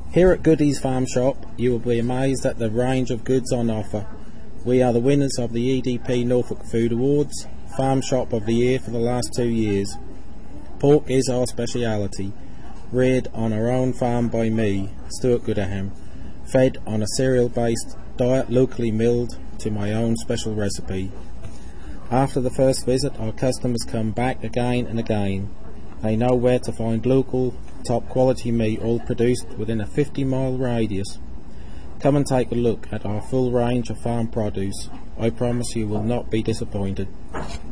Here at Goodies Farm Shop, you will be amazed at the range of goods on offer. We are the winners of the EDP Norfolk Food Awards, Farm Shop of the Year for the last 2 years. Pork is our speciality, reared on our own farm by me, Stuart Goodaham, fed on a cereal-based diet locally milled to my own special recipe. After the first visit, our customers come back again and again. They know where to find local, top quality meat all produced within a 50-mile radius. Come and take a look at our full range of farm produce. I promise you will not be disappointed.